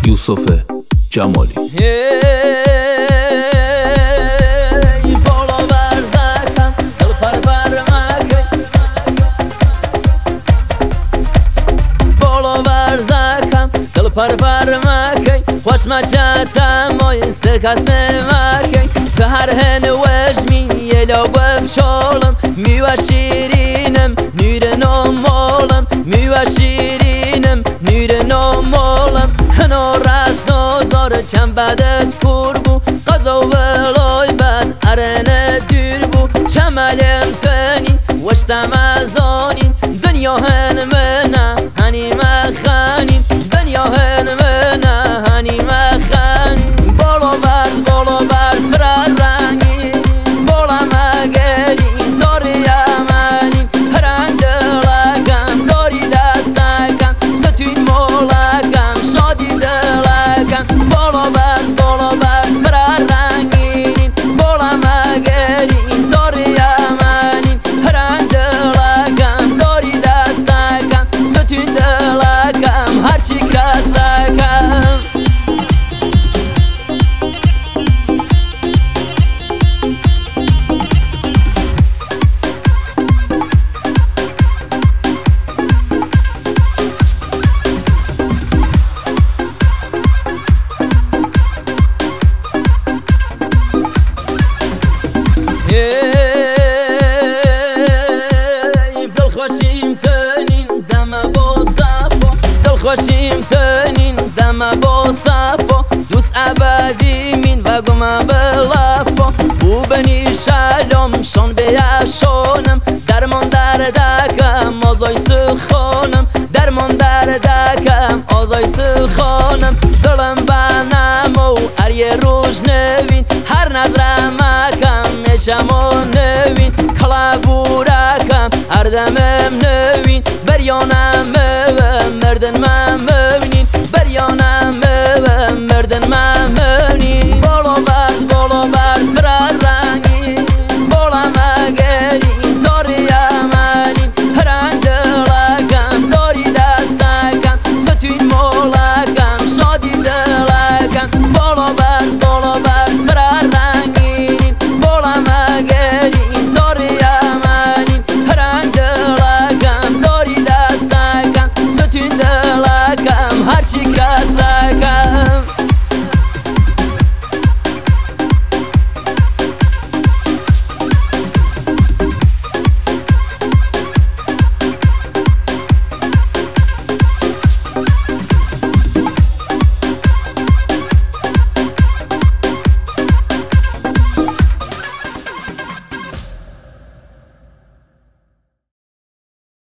یوسف جمالی. پرور مکی خوش مچتم و سرکست مکی تو هر هن وجمی یلو بشالم میوه شیرینم نور نمالم میوه شیرینم نور نمالم هنو رست نازار چند بدت کور بو قضا و لای بد ارن دور بو چملم تنی وشتم ازانین دنیا هن منه هنی مخانین دنیا هن منه هنی مخانین بالا برز برا رنگی بالا مگری داری امانی هرند لگم داری دستکم ستون مولکم شادی دلکم بالا برز برا رنگی بالا مگری داری امانی هرند لگم داری دستکم ستون دلکم هرچی کسکم دلخوشیم تنین دم با صفا دلخوشیم تنین دم با صفا دوست ابدی مین و گم بلافا او بنی شلم شان بیشانم درمان دردکم آزای سخانم درمان دردکم آزای سخانم دلم بنم و هر یه روز نوین هر نظرم مکم میشم و نوین کلابورکم هر دمم نوین بریانم مردن من مونین بریانم مردن من مونین بالا برز برا رنگی بالا مگری داری امانی هرند لگم داری دستکم ستون مولکم شادی دلکم بالا برز برا رنگی بالا مگری داری امانی هرند لگم داری دستکم ستون دلکم هرچی